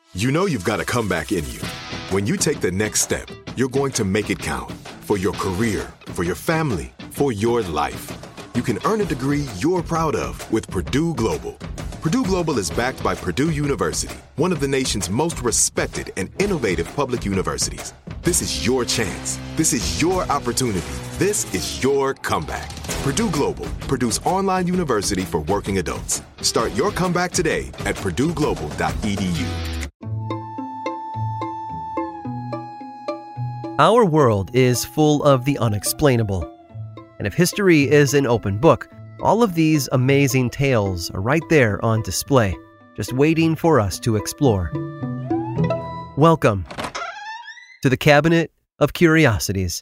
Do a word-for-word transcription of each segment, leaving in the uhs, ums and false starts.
You know you've got a comeback in you. When you take the next step, you're going to make it count. For your career, for your family, for your life. You can earn a degree you're proud of with Purdue Global. Purdue Global is backed by Purdue University, one of the nation's most respected and innovative public universities. This is your chance. This is your opportunity. This is your comeback. Purdue Global, Purdue's online university for working adults. Start your comeback today at purdue global dot e d u. Our world is full of the unexplainable. And if history is an open book, all of these amazing tales are right there on display, just waiting for us to explore. Welcome to the Cabinet of Curiosities.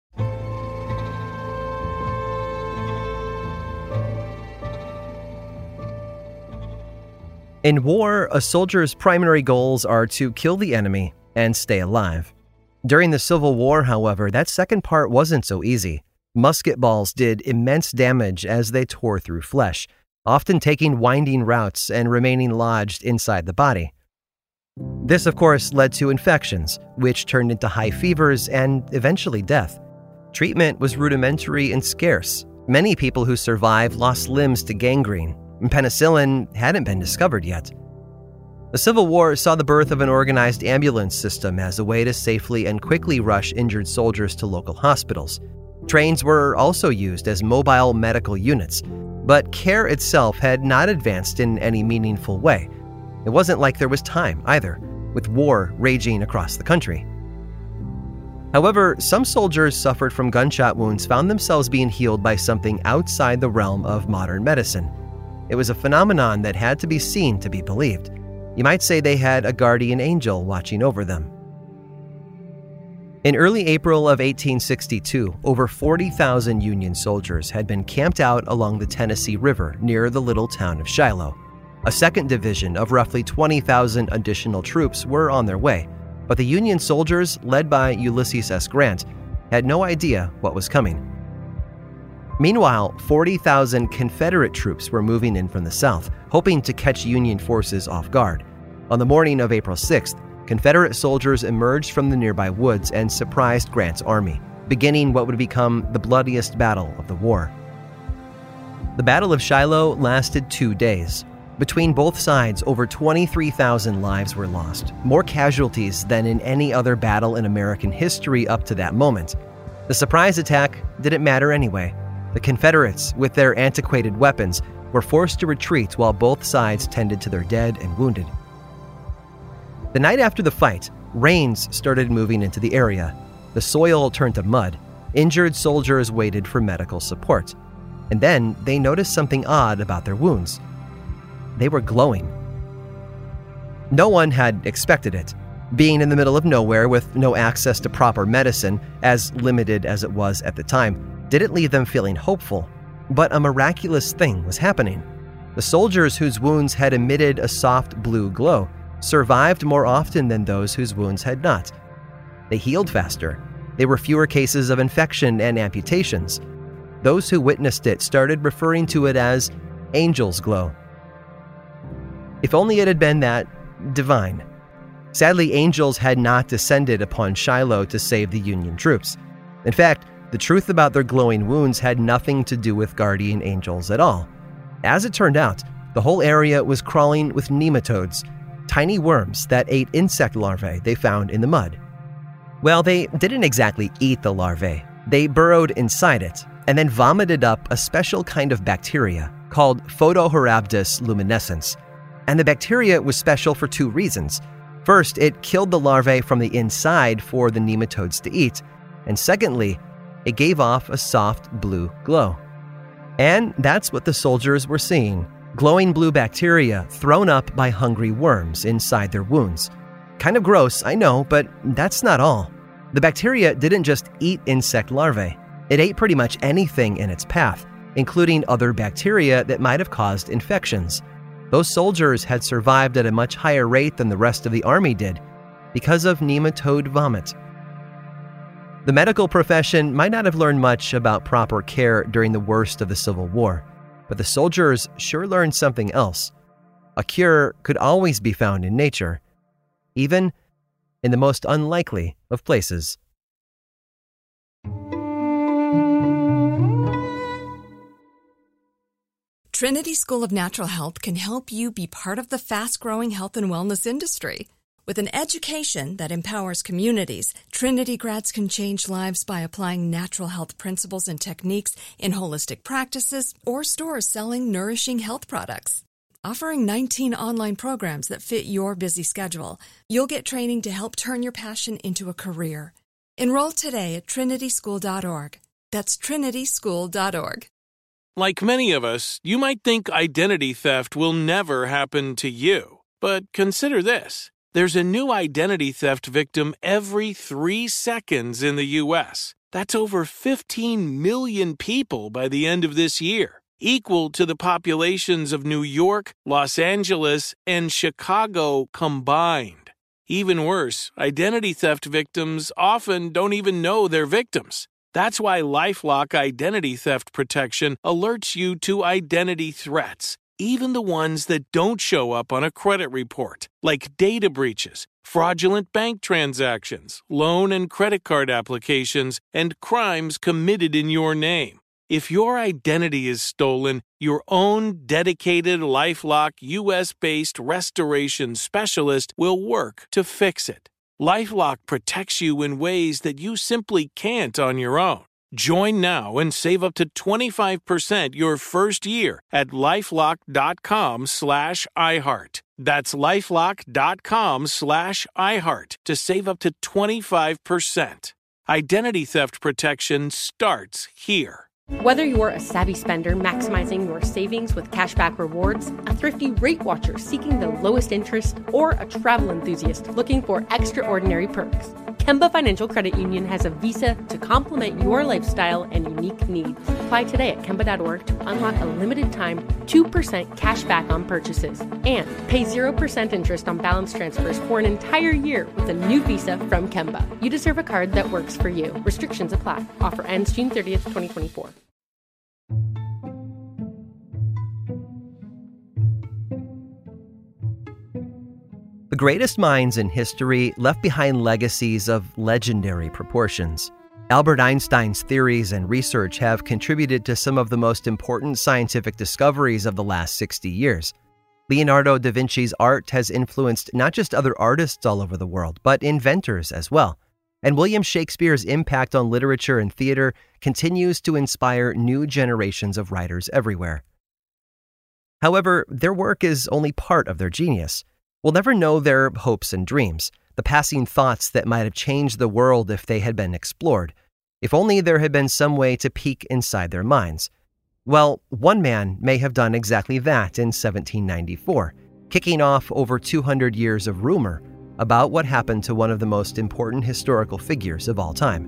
In war, a soldier's primary goals are to kill the enemy and stay alive. During the Civil War, however, that second part wasn't so easy. Musket balls did immense damage as they tore through flesh, often taking winding routes and remaining lodged inside the body. This, of course, led to infections, which turned into high fevers and eventually death. Treatment was rudimentary and scarce. Many people who survived lost limbs to gangrene. Penicillin hadn't been discovered yet. The Civil War saw the birth of an organized ambulance system as a way to safely and quickly rush injured soldiers to local hospitals. Trains were also used as mobile medical units, but care itself had not advanced in any meaningful way. It wasn't like there was time either, with war raging across the country. However, some soldiers suffered from gunshot wounds found themselves being healed by something outside the realm of modern medicine. It was a phenomenon that had to be seen to be believed. You might say they had a guardian angel watching over them. In early April of eighteen sixty-two, over forty thousand Union soldiers had been camped out along the Tennessee River near the little town of Shiloh. A second division of roughly twenty thousand additional troops were on their way, but the Union soldiers, led by Ulysses S. Grant, had no idea what was coming. Meanwhile, forty thousand Confederate troops were moving in from the south, hoping to catch Union forces off guard. On the morning of April sixth, Confederate soldiers emerged from the nearby woods and surprised Grant's army, beginning what would become the bloodiest battle of the war. The Battle of Shiloh lasted two days. Between both sides, over twenty-three thousand lives were lost, more casualties than in any other battle in American history up to that moment. The surprise attack didn't matter anyway. The Confederates, with their antiquated weapons, were forced to retreat while both sides tended to their dead and wounded. The night after the fight, rains started moving into the area. The soil turned to mud. Injured soldiers waited for medical support. And then they noticed something odd about their wounds. They were glowing. No one had expected it. Being in the middle of nowhere with no access to proper medicine, as limited as it was at the time, didn't leave them feeling hopeful. But a miraculous thing was happening. The soldiers whose wounds had emitted a soft blue glow survived more often than those whose wounds had not. They healed faster. There were fewer cases of infection and amputations. Those who witnessed it started referring to it as angel's glow. If only it had been that divine. Sadly, angels had not descended upon Shiloh to save the Union troops. In fact, the truth about their glowing wounds had nothing to do with guardian angels at all. As it turned out, the whole area was crawling with nematodes, tiny worms that ate insect larvae they found in the mud. Well, they didn't exactly eat the larvae. They burrowed inside it and then vomited up a special kind of bacteria called Photoherabdus luminescens. And the bacteria was special for two reasons. First, it killed the larvae from the inside for the nematodes to eat. And secondly, it gave off a soft blue glow. And that's what the soldiers were seeing. Glowing blue bacteria thrown up by hungry worms inside their wounds. Kind of gross, I know, but that's not all. The bacteria didn't just eat insect larvae. It ate pretty much anything in its path, including other bacteria that might have caused infections. Those soldiers had survived at a much higher rate than the rest of the army did because of nematode vomit. The medical profession might not have learned much about proper care during the worst of the Civil War, but the soldiers sure learned something else. A cure could always be found in nature. even in the most unlikely of places. Trinity School of Natural Health can help you be part of the fast-growing health and wellness industry. With an education that empowers communities, Trinity grads can change lives by applying natural health principles and techniques in holistic practices or stores selling nourishing health products. Offering nineteen online programs that fit your busy schedule, you'll get training to help turn your passion into a career. Enroll today at trinity school dot org. That's trinity school dot org. Like many of us, you might think identity theft will never happen to you. But consider this. There's a new identity theft victim every three seconds in the U S. That's over fifteen million people by the end of this year, equal to the populations of New York, Los Angeles, and Chicago combined. Even worse, identity theft victims often don't even know they're victims. That's why LifeLock Identity Theft Protection alerts you to identity threats, even the ones that don't show up on a credit report, like data breaches, fraudulent bank transactions, loan and credit card applications, and crimes committed in your name. If your identity is stolen, your own dedicated LifeLock U S-based restoration specialist will work to fix it. LifeLock protects you in ways that you simply can't on your own. Join now and save up to twenty-five percent your first year at lifelock.com slash iHeart. That's lifelock.com slash iHeart to save up to twenty-five percent. Identity theft protection starts here. Whether you're a savvy spender maximizing your savings with cashback rewards, a thrifty rate watcher seeking the lowest interest, or a travel enthusiast looking for extraordinary perks, Kemba Financial Credit Union has a visa to complement your lifestyle and unique needs. Apply today at kemba dot org to unlock a limited time two percent cash back on purchases and pay zero percent interest on balance transfers for an entire year with a new visa from Kemba. You deserve a card that works for you. Restrictions apply. Offer ends June thirtieth, twenty twenty-four. The greatest minds in history left behind legacies of legendary proportions. Albert Einstein's theories and research have contributed to some of the most important scientific discoveries of the last sixty years. Leonardo da Vinci's art has influenced not just other artists all over the world, but inventors as well. And William Shakespeare's impact on literature and theater continues to inspire new generations of writers everywhere. However, their work is only part of their genius. We'll never know their hopes and dreams, the passing thoughts that might have changed the world if they had been explored. If only there had been some way to peek inside their minds. Well, one man may have done exactly that in seventeen ninety-four, kicking off over two hundred years of rumor about what happened to one of the most important historical figures of all time.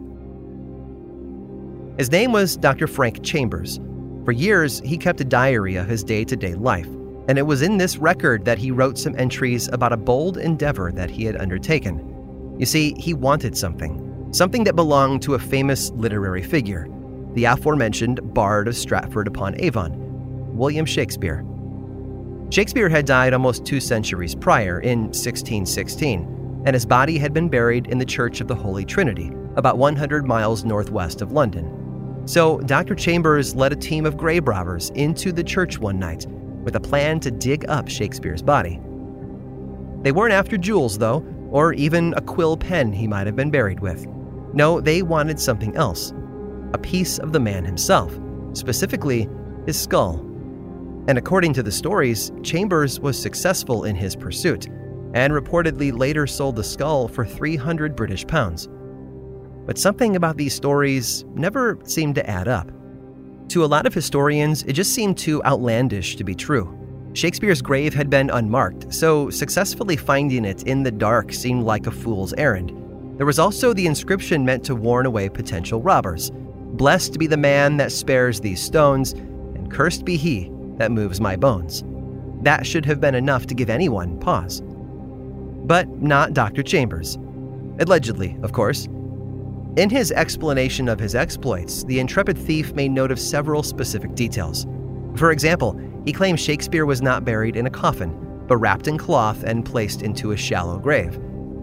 His name was Doctor Frank Chambers. For years, he kept a diary of his day-to-day life, and it was in this record that he wrote some entries about a bold endeavor that he had undertaken. You see, he wanted something, something that belonged to a famous literary figure, the aforementioned Bard of Stratford-upon-Avon, William Shakespeare. Shakespeare had died almost two centuries prior, in sixteen sixteen, and his body had been buried in the Church of the Holy Trinity, about one hundred miles northwest of London. So Doctor Chambers led a team of grave robbers into the church one night with a plan to dig up Shakespeare's body. They weren't after jewels, though, or even a quill pen he might have been buried with. No, they wanted something else, a piece of the man himself, specifically his skull. And according to the stories, Chambers was successful in his pursuit and reportedly later sold the skull for three hundred British pounds. But something about these stories never seemed to add up. To a lot of historians, it just seemed too outlandish to be true. Shakespeare's grave had been unmarked, so successfully finding it in the dark seemed like a fool's errand. There was also the inscription meant to warn away potential robbers. "Blessed be the man that spares these stones, and cursed be he that moves my bones." That should have been enough to give anyone pause. But not Doctor Chambers. Allegedly, of course. In his explanation of his exploits, the intrepid thief made note of several specific details. For example, he claimed Shakespeare was not buried in a coffin, but wrapped in cloth and placed into a shallow grave.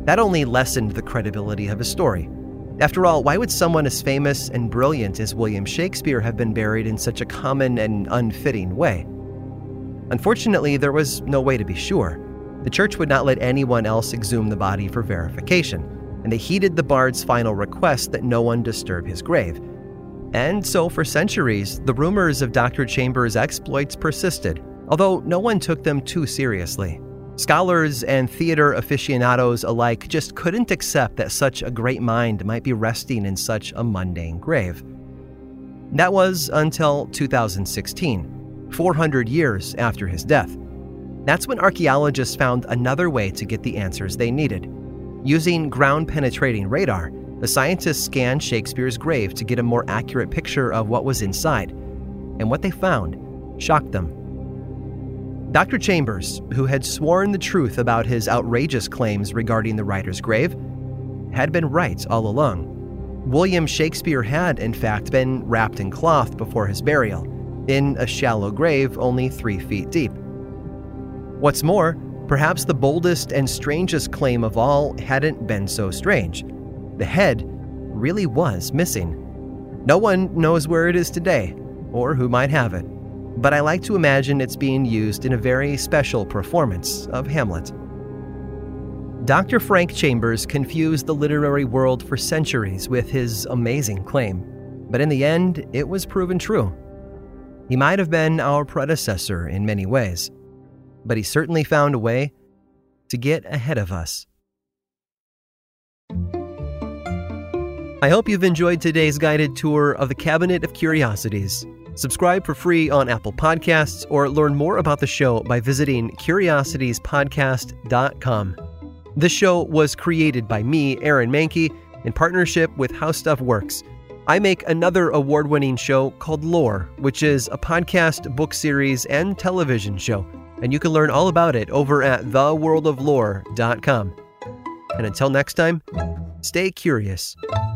That only lessened the credibility of his story. After all, why would someone as famous and brilliant as William Shakespeare have been buried in such a common and unfitting way? Unfortunately, there was no way to be sure. The church would not let anyone else exhume the body for verification, and they heeded the bard's final request that no one disturb his grave. And so for centuries, the rumors of Doctor Chambers' exploits persisted, although no one took them too seriously. Scholars and theater aficionados alike just couldn't accept that such a great mind might be resting in such a mundane grave. That was until two thousand sixteen, four hundred years after his death. That's when archaeologists found another way to get the answers they needed. Using ground-penetrating radar, the scientists scanned Shakespeare's grave to get a more accurate picture of what was inside. And what they found shocked them. Doctor Chambers, who had sworn the truth about his outrageous claims regarding the writer's grave, had been right all along. William Shakespeare had, in fact, been wrapped in cloth before his burial, in a shallow grave only three feet deep. What's more, perhaps the boldest and strangest claim of all hadn't been so strange. The head really was missing. No one knows where it is today, or who might have it. But I like to imagine it's being used in a very special performance of Hamlet. Doctor Frank Chambers confused the literary world for centuries with his amazing claim, but in the end, it was proven true. He might have been our predecessor in many ways, but he certainly found a way to get ahead of us. I hope you've enjoyed today's guided tour of the Cabinet of Curiosities. Subscribe for free on Apple Podcasts or learn more about the show by visiting curiosities podcast dot com. This show was created by me, Aaron Mahnke, in partnership with How Stuff Works. I make another award-winning show called Lore, which is a podcast, book series, and television show, and you can learn all about it over at the world of lore dot com. And until next time, stay curious.